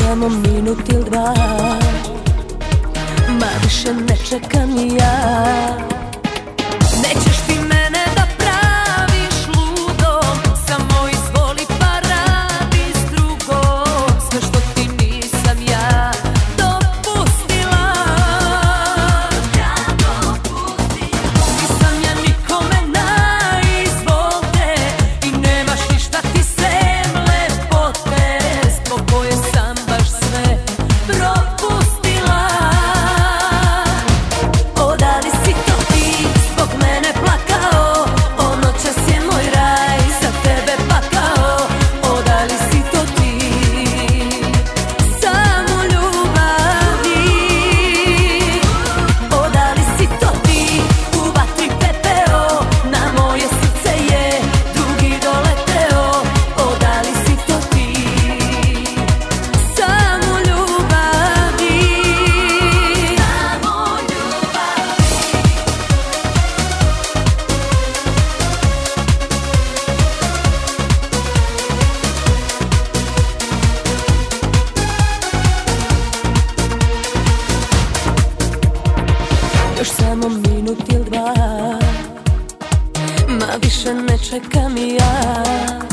samo minut ili dva, ma više ne čekam ni ja. Nećeš ti mene da praviš ludom, samo izvoli pa radi s drugom. Sve što ti nisam ja dopustila, nisam ja nikome na izvolite i nemaš ništa ti sem lepote, zbog koje sam baš sve propustila. O, da li si to ti zbog mene plakao, o, noćas je moj raj za tebe pakao. O, da li si to ti, samo ljubavi. O, da li si to ti, u vatri pepeo, na moje srce je drugi doleteo. O, da li si to ti, samo ljubavi, samo ljubavi. Još samo minut ili dva, ma više ne čekam ja.